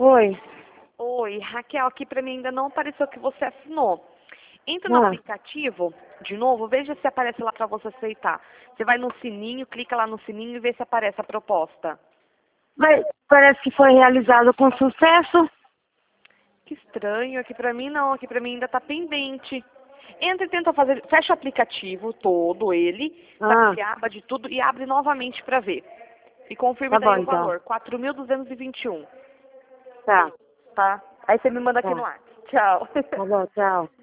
Oi. Oi, Raquel, aqui pra mim ainda não apareceu que você assinou. Entra no aplicativo, de novo, veja se aparece lá pra você aceitar. Você vai no sininho, clica lá no sininho e vê se aparece a proposta. Mas parece que foi realizado com sucesso. Que estranho, aqui pra mim não, aqui pra mim ainda tá pendente. Entra e tenta fazer, fecha o aplicativo todo, ele, sabe, de aba de tudo e abre novamente pra ver. E confirme Tá bom, daí o então. valor, 4.221, Tá. tá? Aí você me manda aqui no Tá. ar. Tchau. Tá bom, tchau.